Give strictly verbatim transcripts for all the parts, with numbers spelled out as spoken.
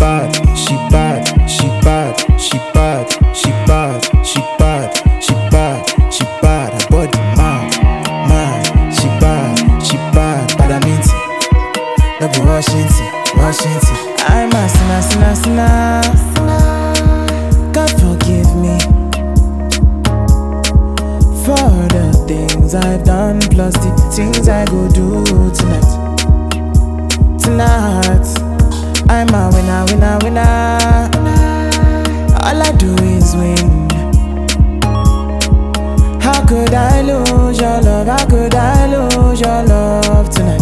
bad, she bad, she bad, she bad, she bad, she bad, she bad, she bad. Her body mad, mad. She bad, she bad, bad I mean it. No be Washington, Washington. I'm a sinner, sinner, sinner. God forgive me for the things I've done, plus the things I go do tonight. Tonight, I'm a winner, winner, winner. All I do is win. How could I lose your love? How could I lose your love tonight?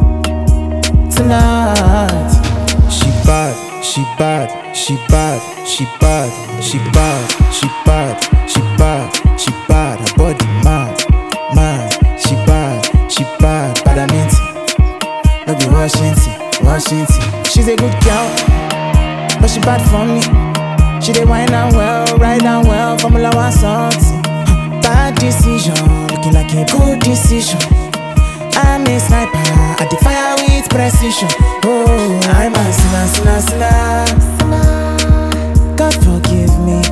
Tonight. She bad, she bad, she bad, she bad, she bad, she bad, she bad, she bad. Her body mad, mad. She bad, she bad, bad I mean it. No be Washington, Washington. She's a good girl, but she bad for me. She dey wine and well, ride and well, Formula One something. Bad decision, looking like a good decision. I'm a sniper, I defire with precision. Oh, I'm a sinner, sinner, sinner. God forgive me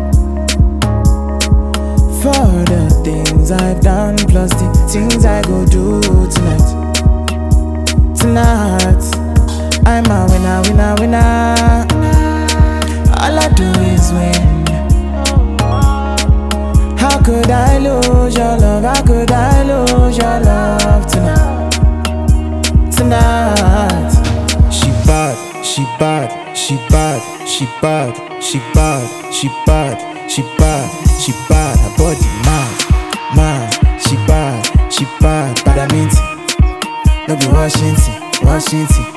for the things I've done, plus the things I go do tonight. Tonight, I'm a winner, winner, winner. All I do is win. How could I lose your love? How could I lose your love tonight? Tonight. She bad, she bad, she bad, she bad, she bad, she bad, she bad, she bad. Her body mad, mad. She bad, she bad, bad I mean it. No be Washington, Washington.